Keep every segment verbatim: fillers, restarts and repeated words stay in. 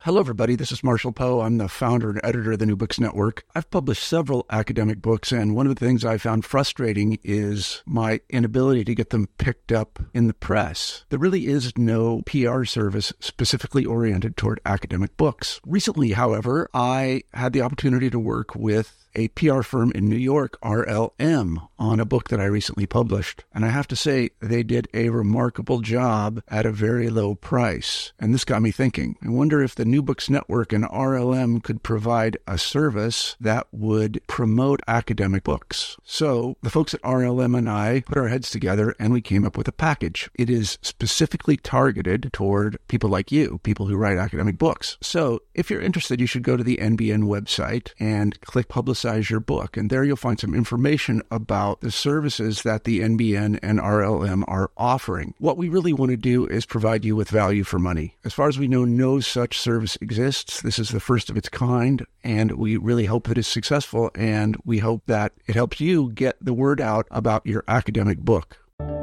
Hello, everybody. This is Marshall Poe. I'm the founder and editor of the New Books Network. I've published several academic books, and one of the things I found frustrating is my inability to get them picked up in the press. There really is no P R service specifically oriented toward academic books. Recently, however, I had the opportunity to work with a P R firm in New York, R L M, on a book that I recently published. And I have to say, they did a remarkable job at a very low price. And this got me thinking. I wonder if the New Books Network and R L M could provide a service that would promote academic books. So the folks at R L M and I put our heads together and we came up with a package. It is specifically targeted toward people like you, people who write academic books. So if you're interested, you should go to the N B N website and click Publicize your book, and there you'll find some information about the services that the N B N and R L M are offering. What we really want to do is provide you with value for money. As far as we know, no such service exists. This is the first of its kind, and we really hope that it's successful, and we hope that it helps you get the word out about your academic book.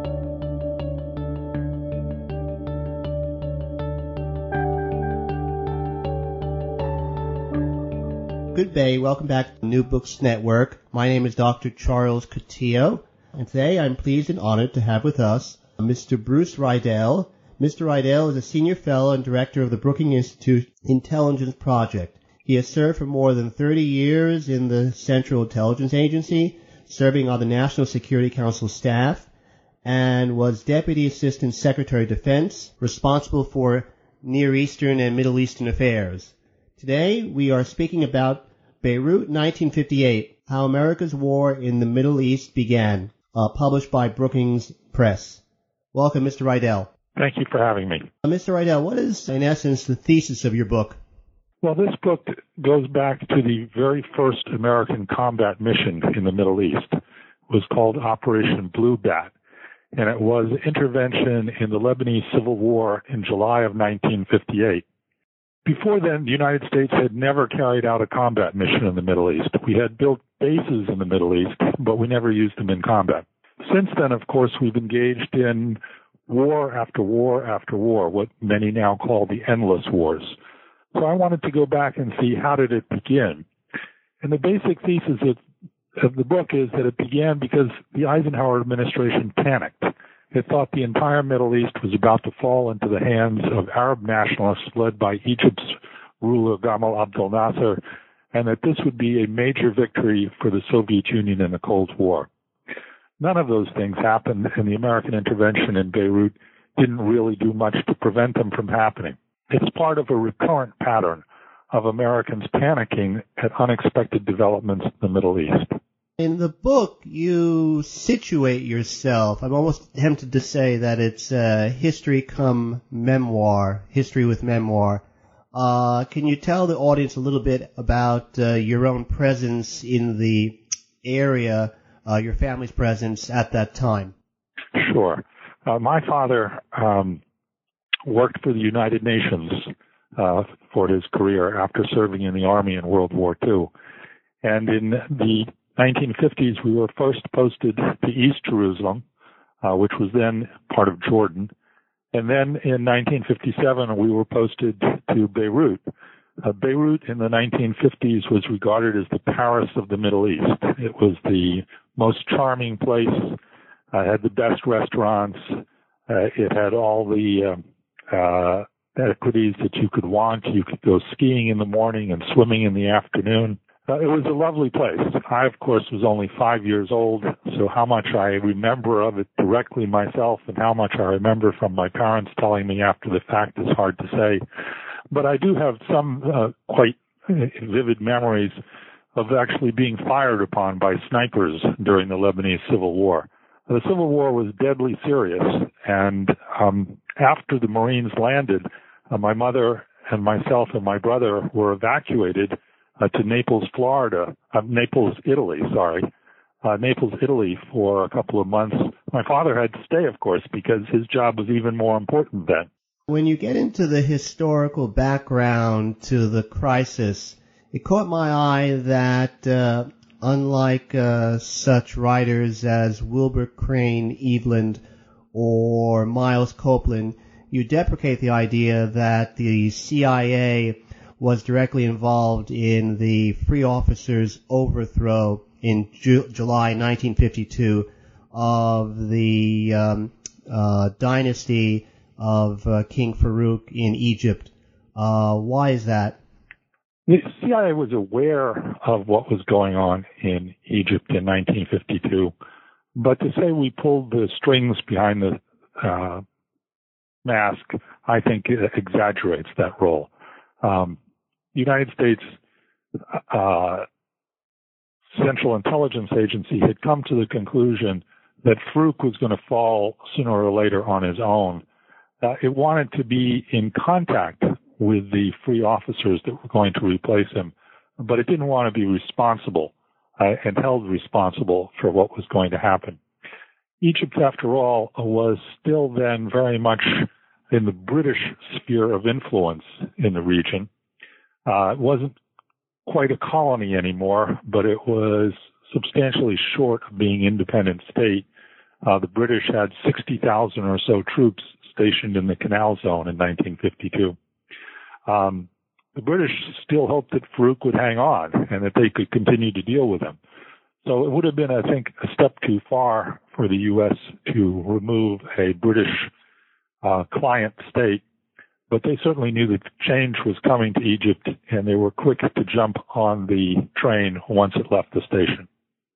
Good day. Welcome back to the New Books Network. My name is Doctor Charles Coutinho, and today I'm pleased and honored to have with us Mister Bruce Riedel. Mister Riedel is a senior fellow and director of the Brookings Institute Intelligence Project. He has served for more than thirty years in the Central Intelligence Agency, serving on the National Security Council staff, and was Deputy Assistant Secretary of Defense, responsible for Near Eastern and Middle Eastern affairs. Today, we are speaking about Beirut nineteen fifty-eight, How America's War in the Middle East Began, uh, published by Brookings Press. Welcome, Mister Riedel. Thank you for having me. Uh, Mister Riedel, what is, in essence, the thesis of your book? Well, this book goes back to the very first American combat mission in the Middle East. It was called Operation Blue Bat, and it was intervention in the Lebanese Civil War in July of nineteen fifty-eight. Before then, the United States had never carried out a combat mission in the Middle East. We had built bases in the Middle East, but we never used them in combat. Since then, of course, we've engaged in war after war after war, what many now call the endless wars. So I wanted to go back and see how did it begin. And the basic thesis of, of the book is that it began because the Eisenhower administration panicked. It thought the entire Middle East was about to fall into the hands of Arab nationalists led by Egypt's ruler Gamal Abdel Nasser, and that this would be a major victory for the Soviet Union in the Cold War. None of those things happened, and the American intervention in Beirut didn't really do much to prevent them from happening. It's part of a recurrent pattern of Americans panicking at unexpected developments in the Middle East. In the book, you situate yourself. I'm almost tempted to say that it's uh, history come memoir, history with memoir. Uh, can you tell the audience a little bit about uh, your own presence in the area, uh, your family's presence at that time? Sure. Uh, my father um, worked for the United Nations uh, for his career after serving in the Army in World War Two. And in the nineteen fifties, we were first posted to East Jerusalem, uh, which was then part of Jordan. And then in nineteen fifty-seven, we were posted to Beirut. Uh, Beirut in the nineteen fifties was regarded as the Paris of the Middle East. It was the most charming place, uh, had the best restaurants, uh, it had all the uh, uh, equities that you could want. You could go skiing in the morning and swimming in the afternoon. Uh, it was a lovely place. I, of course, was only five years old, so how much I remember of it directly myself and how much I remember from my parents telling me after the fact is hard to say. But I do have some uh, quite vivid memories of actually being fired upon by snipers during the Lebanese Civil War. The Civil War was deadly serious, and um, after the Marines landed, uh, my mother and myself and my brother were evacuated Uh, to Naples, Florida, uh, Naples, Italy, sorry, uh, Naples, Italy for a couple of months. My father had to stay, of course, because his job was even more important then. When you get into the historical background to the crisis, it caught my eye that uh, unlike uh, such writers as Wilbur Crane Eveland or Miles Copeland, you deprecate the idea that the C I A was directly involved in the Free Officers' overthrow in Ju- July nineteen fifty-two of the um, uh, dynasty of uh, King Farouk in Egypt. Uh, why is that? The C I A was aware of what was going on in Egypt in nineteen fifty-two, but to say we pulled the strings behind the uh, mask, I think it exaggerates that role. Um, the United States uh, Central Intelligence Agency had come to the conclusion that Farouk was going to fall sooner or later on his own. Uh, it wanted to be in contact with the free officers that were going to replace him, but it didn't want to be responsible uh, and held responsible for what was going to happen. Egypt, after all, was still then very much in the British sphere of influence in the region. Uh, it wasn't quite a colony anymore, but it was substantially short of being independent state. Uh, the British had sixty thousand or so troops stationed in the Canal Zone in nineteen fifty-two. Um, the British still hoped that Farouk would hang on and that they could continue to deal with him. So it would have been, I think, a step too far for the U S to remove a British uh, client state, but they certainly knew that change was coming to Egypt, and they were quick to jump on the train once it left the station.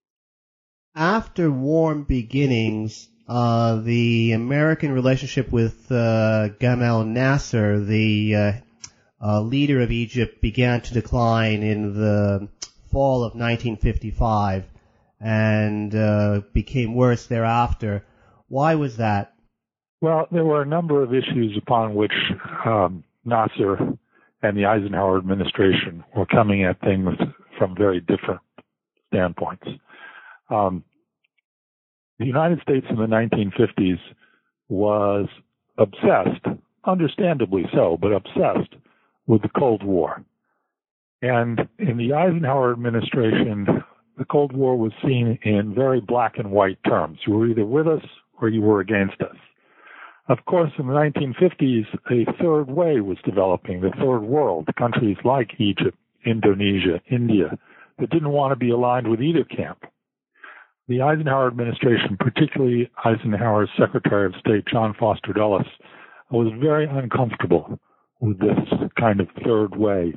After warm beginnings, uh, the American relationship with uh, Gamal Nasser, the uh, uh, leader of Egypt, began to decline in the fall of nineteen fifty-five and uh, became worse thereafter. Why was that? Well, there were a number of issues upon which um, Nasser and the Eisenhower administration were coming at things from very different standpoints. Um, the United States in the nineteen fifties was obsessed, understandably so, but obsessed with the Cold War. And in the Eisenhower administration, the Cold War was seen in very black and white terms. You were either with us or you were against us. Of course, in the nineteen fifties, a third way was developing, the third world, countries like Egypt, Indonesia, India, that didn't want to be aligned with either camp. The Eisenhower administration, particularly Eisenhower's Secretary of State, John Foster Dulles, was very uncomfortable with this kind of third way.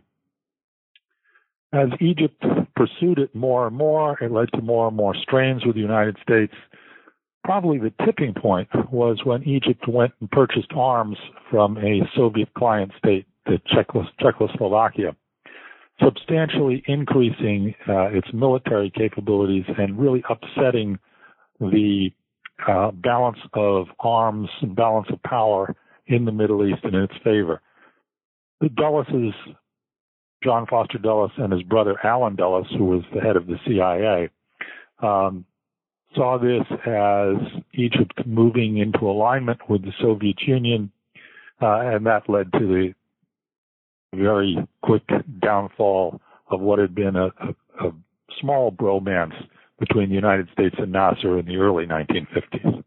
As Egypt pursued it more and more, it led to more and more strains with the United States. Probably the tipping point was when Egypt went and purchased arms from a Soviet client state, the Czechos- Czechoslovakia, substantially increasing uh, its military capabilities and really upsetting the uh, balance of arms and balance of power in the Middle East in its favor. The Dulles, John Foster Dulles and his brother Alan Dulles, who was the head of the C I A, um, saw this as Egypt moving into alignment with the Soviet Union, uh, and that led to the very quick downfall of what had been a, a, a small bromance between the United States and Nasser in the early nineteen fifties.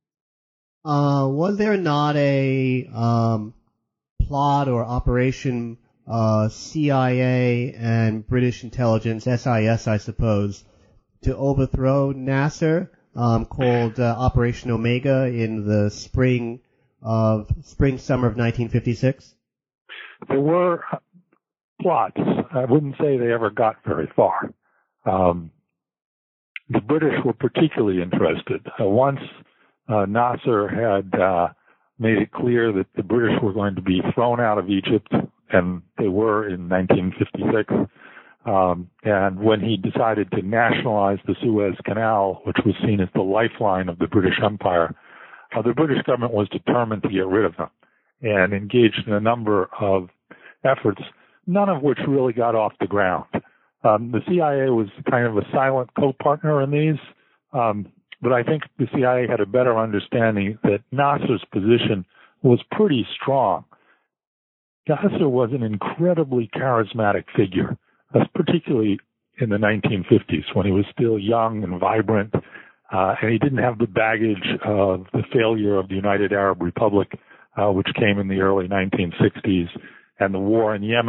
Uh, was there not a um, plot or operation, uh, C I A and British intelligence, S I S, I suppose, to overthrow Nasser, um, called uh, Operation Omega in the spring of spring summer of nineteen fifty-six? There were plots. I wouldn't say they ever got very far. Um, the British were particularly interested. Uh, once uh, Nasser had uh, made it clear that the British were going to be thrown out of Egypt, and they were in nineteen fifty-six, um, and when he decided to nationalize the Suez Canal, which was seen as the lifeline of the British Empire, uh, the British government was determined to get rid of them and engaged in a number of efforts, none of which really got off the ground. Um, the C I A was kind of a silent co-partner in these, um, but I think the C I A had a better understanding that Nasser's position was pretty strong. Nasser was an incredibly charismatic figure, uh, particularly in the nineteen fifties when he was still young and vibrant, uh, and he didn't have the baggage of the failure of the United Arab Republic, uh, which came in the early nineteen sixties, and the war in Yemen,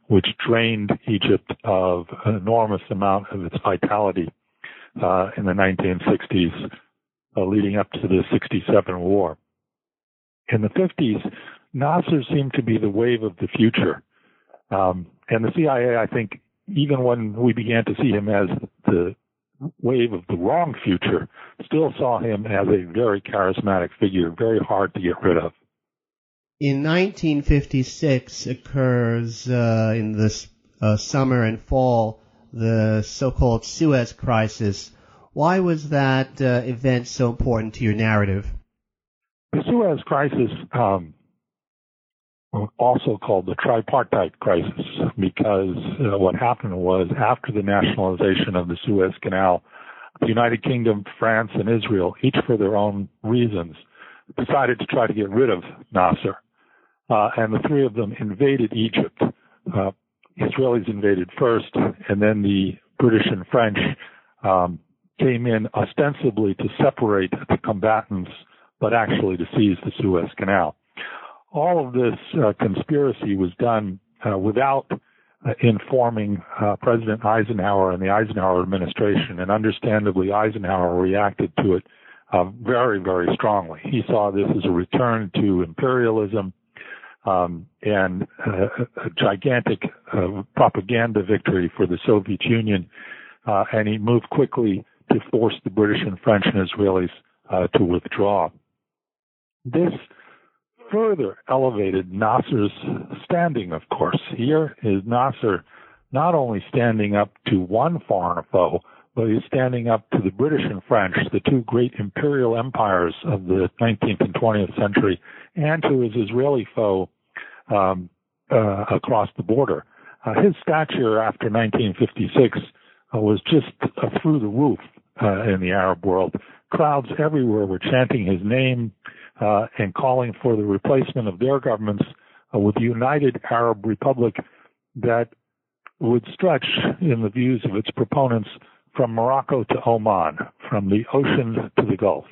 which drained Egypt of an enormous amount of its vitality uh, in the nineteen sixties, uh, leading up to the sixty-seven war. In the fifties, Nasser seemed to be the wave of the future. Um, and the C I A, I think, even when we began to see him as the wave of the wrong future, still saw him as a very charismatic figure, very hard to get rid of. In nineteen fifty-six occurs uh, in the uh, summer and fall the so-called Suez Crisis. Why was that uh, event so important to your narrative? The Suez Crisis, um, also called the tripartite crisis, because uh, what happened was after the nationalization of the Suez Canal, the United Kingdom, France, and Israel, each for their own reasons, decided to try to get rid of Nasser. Uh, and the three of them invaded Egypt. Uh, Israelis invaded first, and then the British and French um, came in ostensibly to separate the combatants, but actually to seize the Suez Canal. All of this uh, conspiracy was done uh, without uh, informing uh, President Eisenhower and the Eisenhower administration, and understandably Eisenhower reacted to it uh, very, very strongly. He saw this as a return to imperialism um, and uh, a gigantic uh, propaganda victory for the Soviet Union, uh, and he moved quickly to force the British and French and Israelis uh, to withdraw. This further elevated Nasser's standing, of course. Here is Nasser not only standing up to one foreign foe, but he's standing up to the British and French, the two great imperial empires of the nineteenth and twentieth century, and to his Israeli foe um, uh, across the border. Uh, his stature after nineteen fifty-six uh, was just uh, through the roof uh, in the Arab world. Crowds everywhere were chanting his name, Uh, and calling for the replacement of their governments uh, with a united Arab Republic that would stretch, in the views of its proponents, from Morocco to Oman, from the ocean to the Gulf.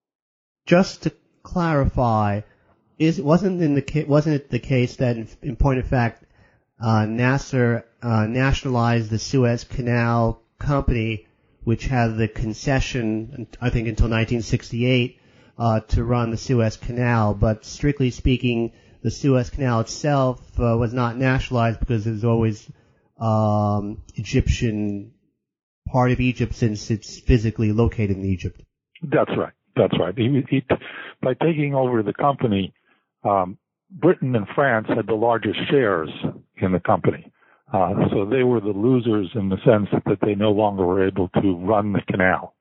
Just to clarify, is wasn't in the wasn't it the case that, in, in point of fact, uh, Nasser uh, nationalized the Suez Canal Company, which had the concession, I think, until nineteen sixty-eight. Uh, to run the Suez Canal, but strictly speaking, the Suez Canal itself uh, was not nationalized because there's always um, Egyptian part of Egypt since it's physically located in Egypt. That's right. That's right. He, he, by taking over the company, um, Britain and France had the largest shares in the company, uh, so they were the losers in the sense that they no longer were able to run the canal.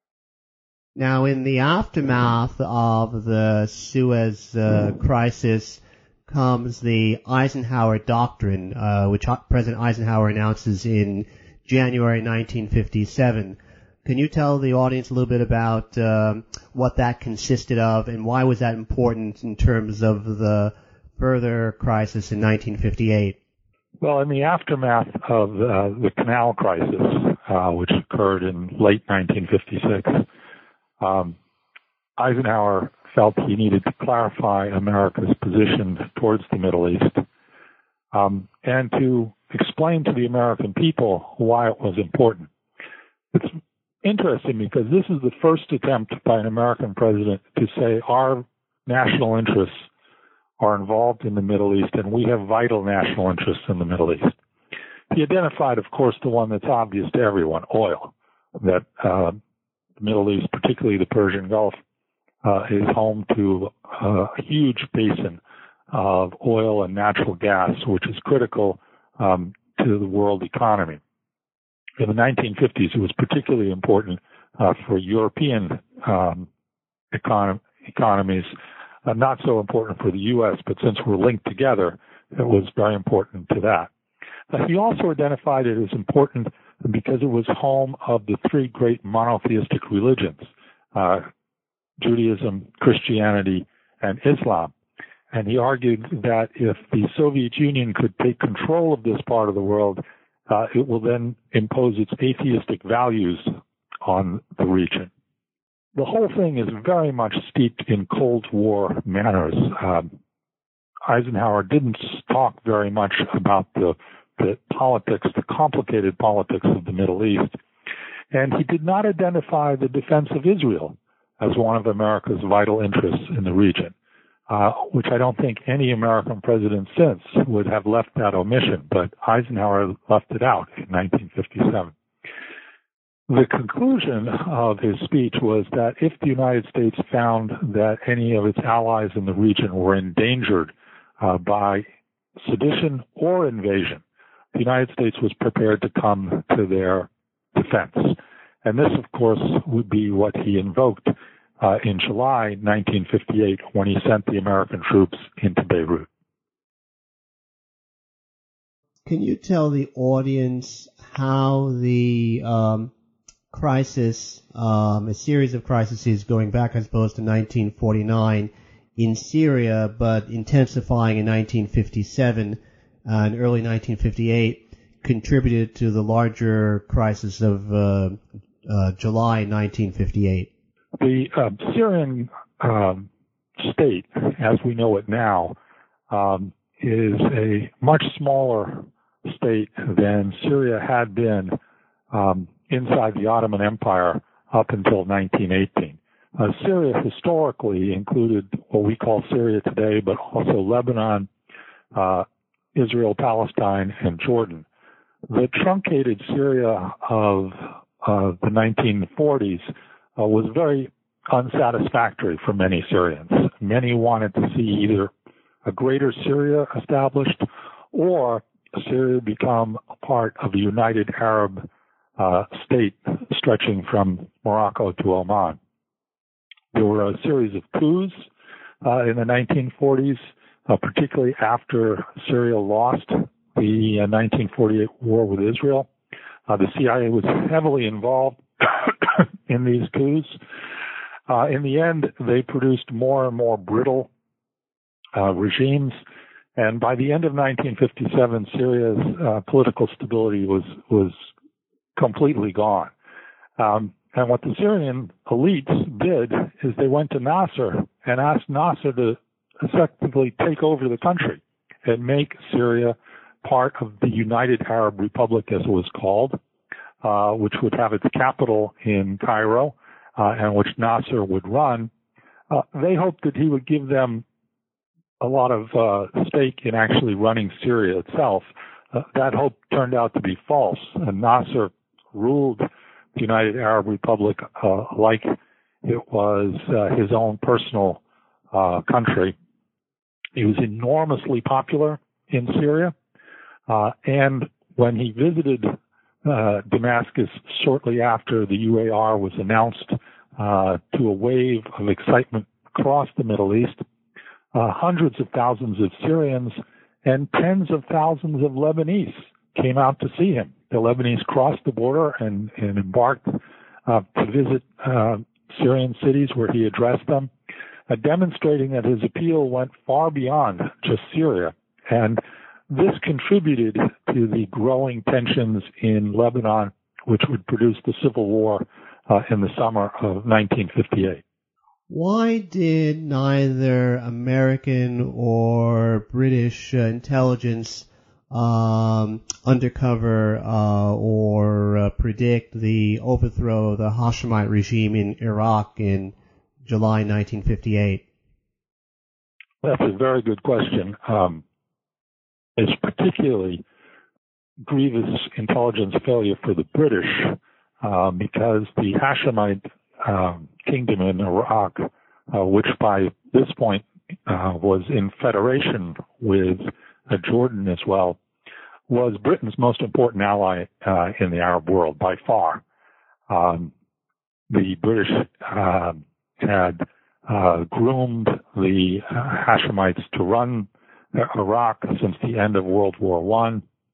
Now, in the aftermath of the Suez uh, crisis comes the Eisenhower Doctrine, uh, which President Eisenhower announces in January nineteen fifty-seven. Can you tell the audience a little bit about um, what that consisted of, and why was that important in terms of the further crisis in nineteen fifty-eight? Well, in the aftermath of uh, the canal crisis, uh, which occurred in late nineteen fifty-six, Um, Eisenhower felt he needed to clarify America's position towards the Middle East um, and to explain to the American people why it was important. It's interesting because this is the first attempt by an American president to say our national interests are involved in the Middle East and we have vital national interests in the Middle East. He identified, of course, the one that's obvious to everyone, oil, that uh, the Middle East, particularly the Persian Gulf, uh, is home to a huge basin of oil and natural gas, which is critical um, to the world economy. In the nineteen fifties, it was particularly important uh, for European um, econ- economies, uh, not so important for the U S, but since we're linked together, it was very important to that. Uh, he also identified it as important because it was home of the three great monotheistic religions, uh, Judaism, Christianity, and Islam. And he argued that if the Soviet Union could take control of this part of the world, uh, it will then impose its atheistic values on the region. The whole thing is very much steeped in Cold War manners. Um, Eisenhower didn't talk very much about the the politics, the complicated politics of the Middle East. And he did not identify the defense of Israel as one of America's vital interests in the region, uh, which I don't think any American president since would have left that omission, but Eisenhower left it out in nineteen fifty-seven. The conclusion of his speech was that if the United States found that any of its allies in the region were endangered uh, by sedition or invasion, the United States was prepared to come to their defense. And this, of course, would be what he invoked uh, in July nineteen fifty-eight when he sent the American troops into Beirut. Can you tell the audience how the um, crisis, um, a series of crises going back, I suppose, to nineteen forty-nine in Syria, but intensifying in nineteen fifty-seven and early nineteen fifty-eight, contributed to the larger crisis of uh, uh, July nineteen fifty-eight? The uh, Syrian um, state, as we know it now, um, is a much smaller state than Syria had been um, inside the Ottoman Empire up until nineteen eighteen. Uh, Syria historically included what we call Syria today, but also Lebanon, uh, Israel, Palestine, and Jordan. The truncated Syria of uh, the nineteen forties uh, was very unsatisfactory for many Syrians. Many wanted to see either a greater Syria established or Syria become a part of a united Arab uh, state stretching from Morocco to Oman. There were a series of coups uh, in the nineteen forties, uh, particularly after Syria lost the uh, nineteen forty-eight war with Israel. Uh, the C I A was heavily involved in these coups. Uh, in the end, they produced more and more brittle uh, regimes. And by the end of nineteen fifty-seven, Syria's uh, political stability was was completely gone. Um, and what the Syrian elites did is they went to Nasser and asked Nasser to effectively take over the country and make Syria part of the United Arab Republic, as it was called, uh, which would have its capital in Cairo, uh, and which Nasser would run. Uh, they hoped that he would give them a lot of uh, stake in actually running Syria itself. Uh, that hope turned out to be false, and Nasser ruled the United Arab Republic uh, like it was uh, his own personal uh, country. He was enormously popular in Syria, uh, and when he visited uh, Damascus shortly after the U A R was announced, uh, to a wave of excitement across the Middle East, Uh, hundreds of thousands of Syrians and tens of thousands of Lebanese came out to see him. The Lebanese crossed the border and, and embarked uh, to visit uh, Syrian cities where he addressed them, uh, demonstrating that his appeal went far beyond just Syria. And this contributed to the growing tensions in Lebanon, which would produce the civil war uh, in the summer of nineteen fifty-eight. Why did neither American or British uh, intelligence um, undercover uh, or uh, predict the overthrow of the Hashemite regime in Iraq in July nineteen fifty-eight? That's a very good question. Um, it's particularly grievous intelligence failure for the British uh, because the Hashemite Um, kingdom in Iraq, uh, which by this point uh, was in federation with uh, Jordan as well, was Britain's most important ally uh, in the Arab world by far. Um, the British uh, had uh, groomed the uh, Hashemites to run Iraq since the end of World War One.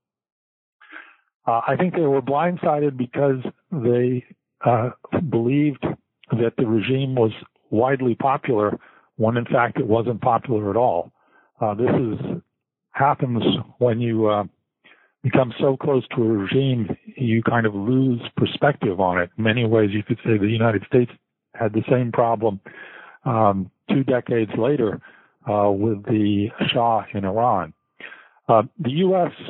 Uh, I think they were blindsided because they Uh, believed that the regime was widely popular when in fact it wasn't popular at all. Uh, this is happens when you uh, become so close to a regime, you kind of lose perspective on it. In many ways, you could say the United States had the same problem um, two decades later uh, with the Shah in Iran. Uh, the U S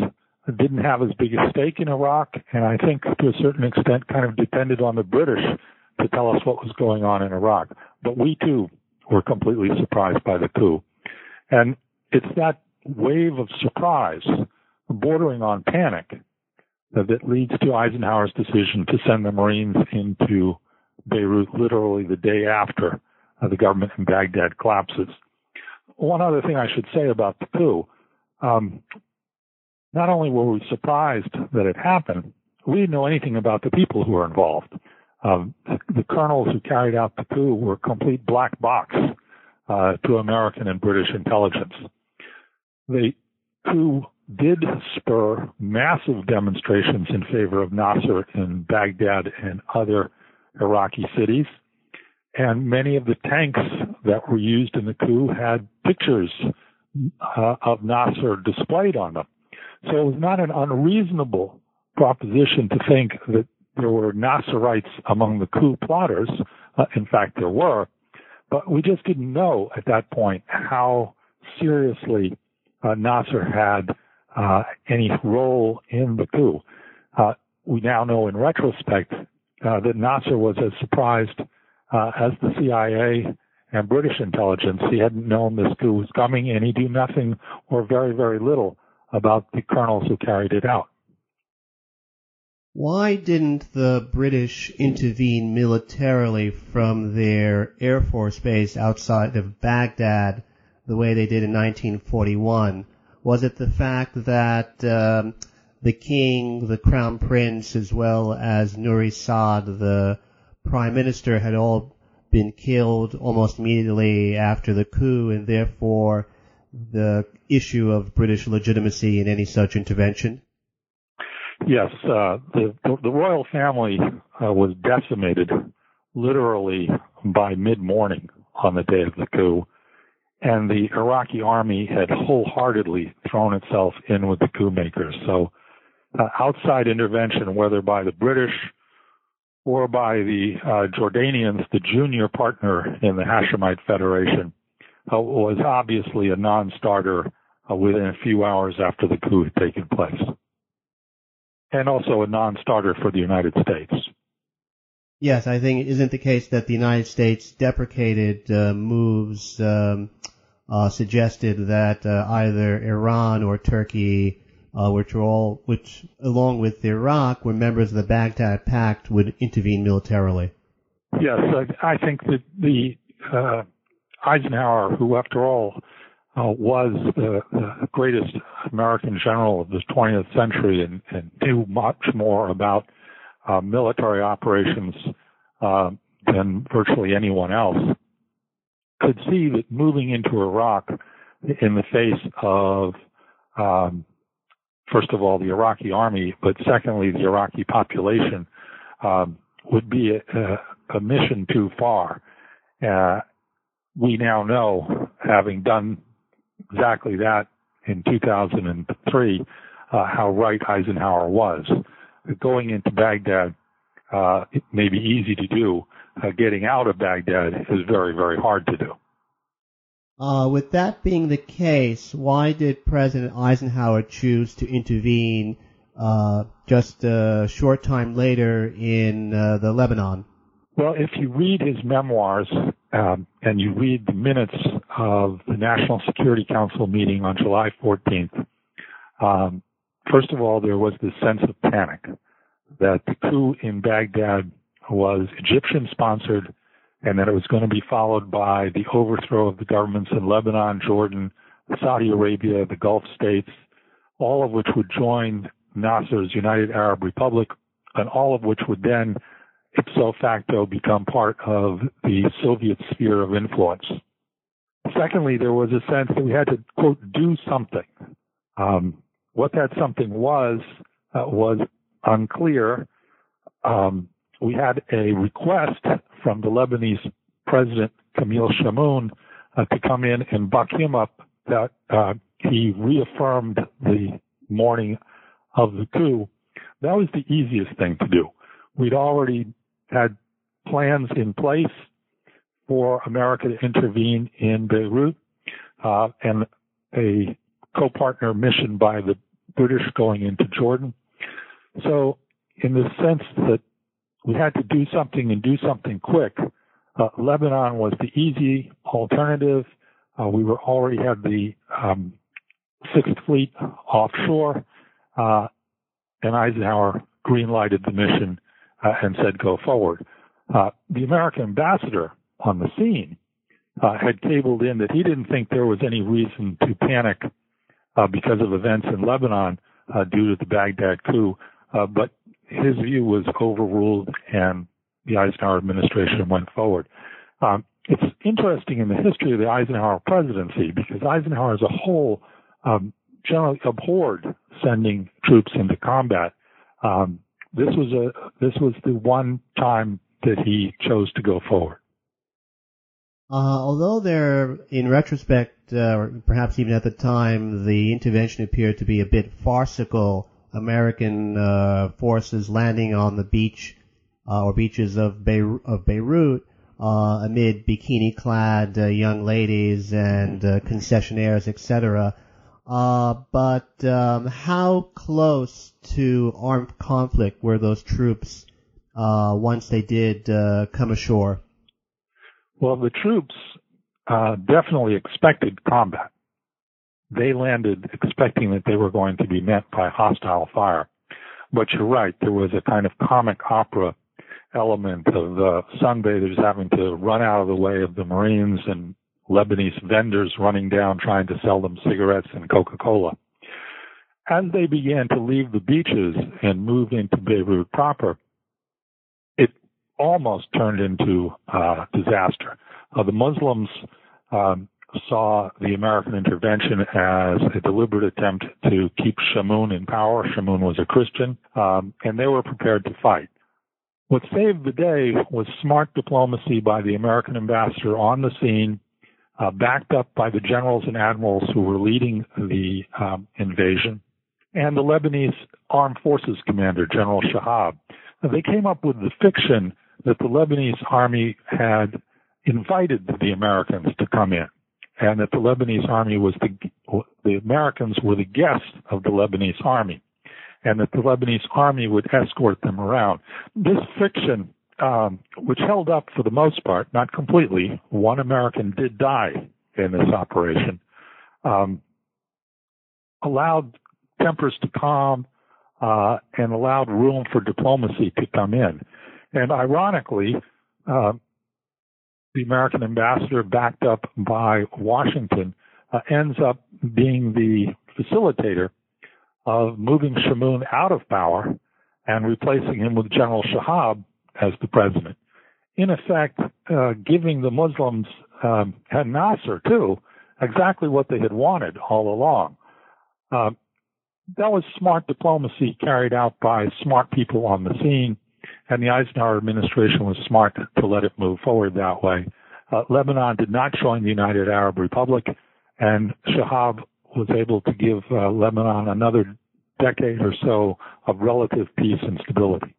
didn't have as big a stake in Iraq, and I think to a certain extent kind of depended on the British to tell us what was going on in Iraq. But we, too, were completely surprised by the coup. And it's that wave of surprise, bordering on panic, that, that leads to Eisenhower's decision to send the Marines into Beirut literally the day after uh, the government in Baghdad collapses. One other thing I should say about the coup, um, not only were we surprised that it happened, we didn't know anything about the people who were involved. Um, the colonels who carried out the coup were a complete black box uh, to American and British intelligence. The coup did spur massive demonstrations in favor of Nasser in Baghdad and other Iraqi cities, and many of the tanks that were used in the coup had pictures uh, of Nasser displayed on them. So it was not an unreasonable proposition to think that there were Nasserites among the coup plotters. Uh, in fact, there were. But we just didn't know at that point how seriously uh, Nasser had uh, any role in the coup. Uh, we now know in retrospect uh, that Nasser was as surprised uh, as the C I A and British intelligence. He hadn't known this coup was coming, and he knew nothing or very, very little about the colonels who carried it out. Why didn't the British intervene militarily from their Air Force base outside of Baghdad the way they did in nineteen forty-one? Was it the fact that um, the king, the crown prince, as well as Nuri Saad, the prime minister, had all been killed almost immediately after the coup, and therefore the issue of British legitimacy in any such intervention? Yes, uh, the, the royal family uh, was decimated literally by mid-morning on the day of the coup, and the Iraqi army had wholeheartedly thrown itself in with the coup makers. So uh, outside intervention, whether by the British or by the uh, Jordanians, the junior partner in the Hashemite Federation, uh, was obviously a non-starter uh, within a few hours after the coup had taken place. And also a non-starter for the United States. Yes, I think it isn't the case that the United States deprecated uh, moves um, uh, suggested that uh, either Iran or Turkey, uh, which were all, which along with Iraq, were members of the Baghdad Pact, would intervene militarily. Yes, I, I think that the uh, Eisenhower, who after all Uh, was the, the greatest American general of the twentieth century and, and knew much more about uh, military operations uh, than virtually anyone else, could see that moving into Iraq in the face of, um, first of all, the Iraqi army, but secondly, the Iraqi population, um, would be a, a, a mission too far. Uh, we now know, having done exactly that in two thousand three, uh, how right Eisenhower was. Going into Baghdad, uh, it may be easy to do. Uh, getting out of Baghdad is very, very hard to do. Uh, with that being the case, why did President Eisenhower choose to intervene uh, just a short time later in uh, the Lebanon? Well, if you read his memoirs um, and you read the minutes of the National Security Council meeting on July fourteenth, um, first of all, there was this sense of panic that the coup in Baghdad was Egyptian-sponsored and that it was going to be followed by the overthrow of the governments in Lebanon, Jordan, Saudi Arabia, the Gulf states, all of which would join Nasser's United Arab Republic, and all of which would then ipso facto become part of the Soviet sphere of influence. Secondly, there was a sense that we had to, quote, do something. Um, what that something was, uh, was unclear. Um, we had a request from the Lebanese president, Camille Chamoun, uh, to come in and buck him up that uh, he reaffirmed the morning of the coup. That was the easiest thing to do. We'd already had plans in place for America to intervene in Beirut, uh, and a co-partner mission by the British going into Jordan. So in the sense that we had to do something and do something quick, uh, Lebanon was the easy alternative. Uh, we were already had the um, Sixth Fleet offshore, uh, and Eisenhower green-lighted the mission uh, and said, go forward. Uh, the American ambassador on the scene uh, had cabled in that he didn't think there was any reason to panic uh, because of events in Lebanon uh, due to the Baghdad coup, uh, but his view was overruled and the Eisenhower administration went forward. Um, it's interesting in the history of the Eisenhower presidency because Eisenhower as a whole um, generally abhorred sending troops into combat. Um, this was a this was the one time that he chose to go forward. Uh, although there, in retrospect, uh, or perhaps even at the time, the intervention appeared to be a bit farcical, American uh, forces landing on the beach uh, or beaches of, Beir- of Beirut uh, amid bikini-clad uh, young ladies and uh, concessionaires, et cetera. Uh, but um, how close to armed conflict were those troops uh, once they did uh, come ashore? Well, the troops uh, definitely expected combat. They landed expecting that they were going to be met by hostile fire. But you're right, there was a kind of comic opera element of uh, sunbathers having to run out of the way of the Marines and Lebanese vendors running down trying to sell them cigarettes and Coca-Cola. As they began to leave the beaches and move into Beirut proper, it almost turned into uh, disaster. Uh, the Muslims um, saw the American intervention as a deliberate attempt to keep Chamoun in power. Chamoun was a Christian, um, and they were prepared to fight. What saved the day was smart diplomacy by the American ambassador on the scene, uh, backed up by the generals and admirals who were leading the um, invasion, and the Lebanese Armed Forces commander, General Shahab. They came up with the fiction that the Lebanese army had invited the Americans to come in, and that the Lebanese army was the, the Americans were the guests of the Lebanese army, and that the Lebanese army would escort them around. This fiction, um, which held up for the most part, not completely, one American did die in this operation, um, allowed tempers to calm, uh, and allowed room for diplomacy to come in. And ironically, uh, the American ambassador, backed up by Washington, uh, ends up being the facilitator of moving Chamoun out of power and replacing him with General Shahab as the president. In effect, uh, giving the Muslims, um, and Nasser too, exactly what they had wanted all along. Uh, that was smart diplomacy carried out by smart people on the scene, and the Eisenhower administration was smart to let it move forward that way. Uh, Lebanon did not join the United Arab Republic, and Shahab was able to give uh, Lebanon another decade or so of relative peace and stability.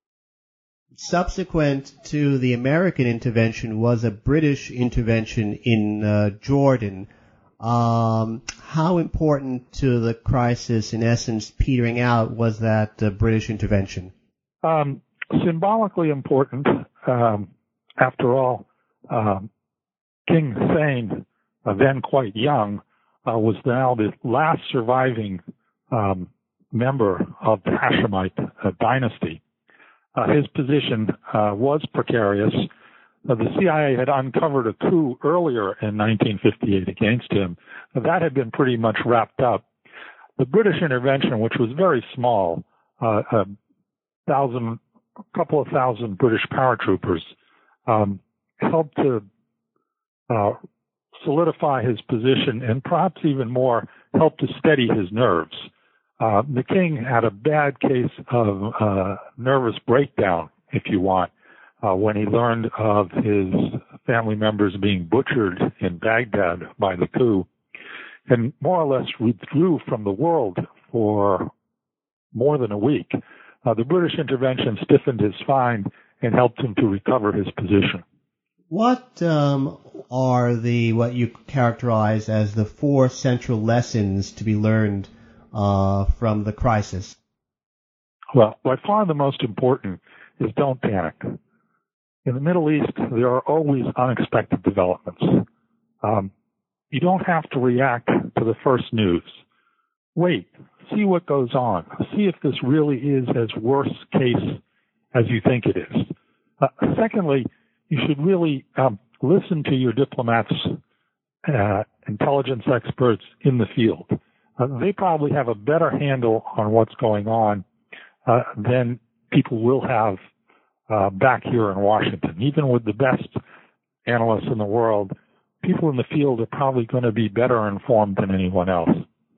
Subsequent to the American intervention was a British intervention in uh, Jordan. Um, how important to the crisis, in essence, petering out, was that uh, British intervention? Um, symbolically important. Um, after all, um, King Hussein, uh, then quite young, uh, was now the last surviving um, member of the Hashemite uh, dynasty. Uh, his position uh, was precarious. Uh, the C I A had uncovered a coup earlier in nineteen fifty-eight against him. Uh, that had been pretty much wrapped up. The British intervention, which was very small, uh, a thousand, a couple of thousand British paratroopers, um, helped to uh, solidify his position and perhaps even more helped to steady his nerves. Uh, the king had a bad case of uh, nervous breakdown, if you want, uh, when he learned of his family members being butchered in Baghdad by the coup, and more or less withdrew from the world for more than a week. Uh, the British intervention stiffened his spine and helped him to recover his position. What um, are the what you characterize as the four central lessons to be learned uh, from the crisis? Well, by far the most important is don't panic. In the Middle East, there are always unexpected developments. Um, you don't have to react to the first news. Wait, see what goes on. See if this really is as worst case as you think it is. Uh, secondly, you should really um, listen to your diplomats, uh, intelligence experts in the field. Uh, they probably have a better handle on what's going on uh, than people will have uh, back here in Washington. Even with the best analysts in the world, people in the field are probably going to be better informed than anyone else.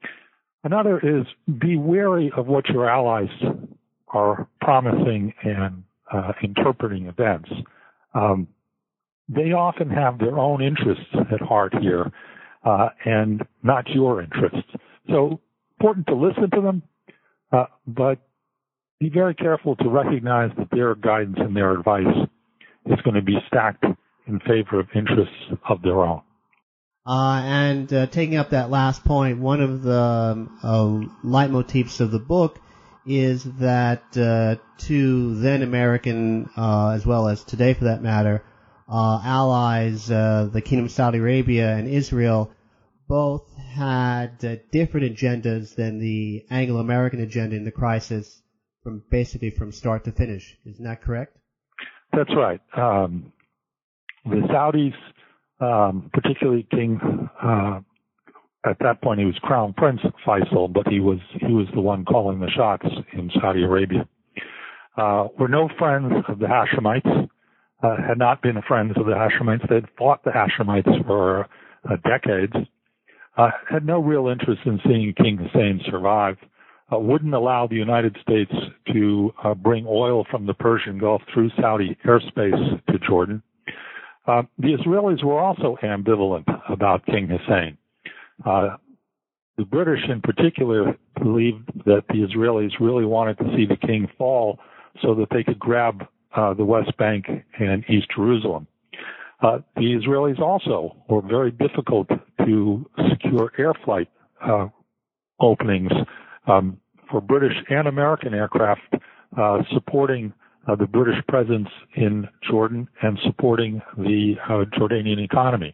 Another is be wary of what your allies are promising and uh, interpreting events. Um, they often have their own interests at heart here, uh, and not your interests. So important to listen to them, uh, but be very careful to recognize that their guidance and their advice is going to be stacked in favor of interests of their own. Uh, and uh, taking up that last point, one of the um, uh, leitmotifs of the book is that uh, two then American, uh, as well as today for that matter, uh, allies, uh, the Kingdom of Saudi Arabia and Israel, both had uh, different agendas than the Anglo-American agenda in the crisis, from basically from start to finish. Isn't that correct? That's right. Um, the Saudis, um, particularly King, uh, at that point he was Crown Prince Faisal, but he was he was the one calling the shots in Saudi Arabia. Uh, were no friends of the Hashemites. Uh, had not been friends of the Hashemites. They had fought the Hashemites for uh, decades. Uh, had no real interest in seeing King Hussein survive. Uh, wouldn't allow the United States to uh, bring oil from the Persian Gulf through Saudi airspace to Jordan. Uh, the Israelis were also ambivalent about King Hussein. Uh, the British in particular believed that the Israelis really wanted to see the king fall so that they could grab uh, the West Bank and East Jerusalem. Uh, the Israelis also were very difficult to secure air flight uh, openings um, for British and American aircraft uh, supporting uh, the British presence in Jordan and supporting the uh, Jordanian economy.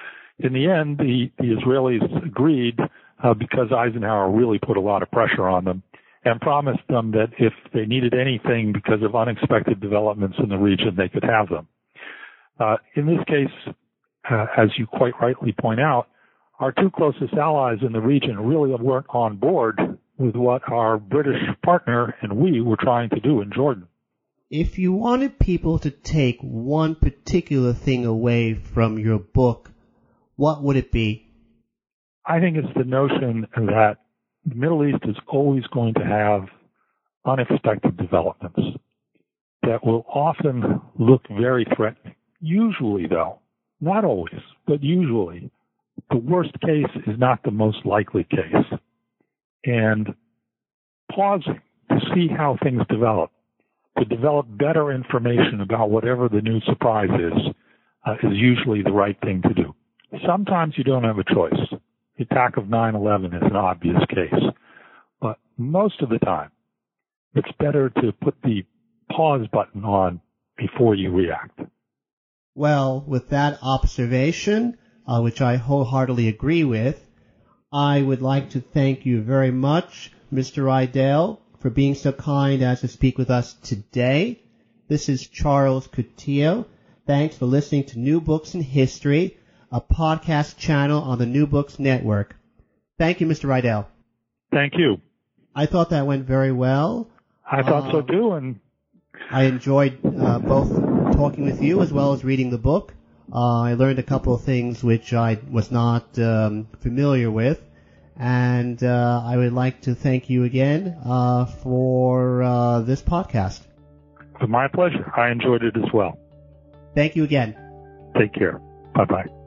In the end, the, the Israelis agreed uh, because Eisenhower really put a lot of pressure on them and promised them that if they needed anything because of unexpected developments in the region, they could have them. Uh, in this case, uh, as you quite rightly point out, our two closest allies in the region really weren't on board with what our British partner and we were trying to do in Jordan. If you wanted people to take one particular thing away from your book, what would it be? I think it's the notion that the Middle East is always going to have unexpected developments that will often look very threatening. Usually, though, not always, but usually, the worst case is not the most likely case. And pausing to see how things develop, to develop better information about whatever the new surprise is, uh, is usually the right thing to do. Sometimes you don't have a choice. The attack of nine eleven is an obvious case. But most of the time, it's better to put the pause button on before you react. Well, with that observation, uh, which I wholeheartedly agree with, I would like to thank you very much, Mister Riedel, for being so kind as to speak with us today. This is Charles Coutinho. Thanks for listening to New Books in History, a podcast channel on the New Books Network. Thank you, Mister Riedel. Thank you. I thought that went very well. I thought uh, so too, and I enjoyed uh, both talking with you as well as reading the book. Uh, I learned a couple of things which I was not um, familiar with, and uh, I would like to thank you again uh, for uh, this podcast. My pleasure. I enjoyed it as well. Thank you again. Take care. Bye-bye.